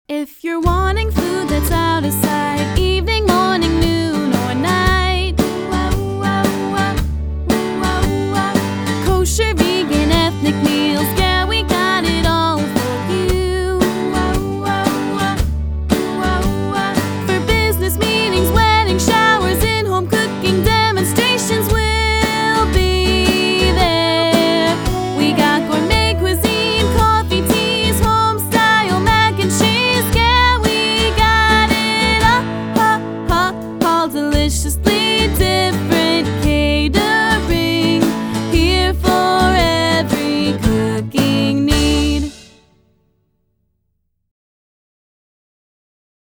If you're wanting food that's out of sight, evening, morning, noon, or night, kosher, vegan, ethnic meals, yeah, we got it all for you. For business meetings, weddings, showers, in-home cooking demonstrations, we'll be there. We got gourmet cuisine, coffee, teas, home-style mac and cheese, yeah, we got it all deliciously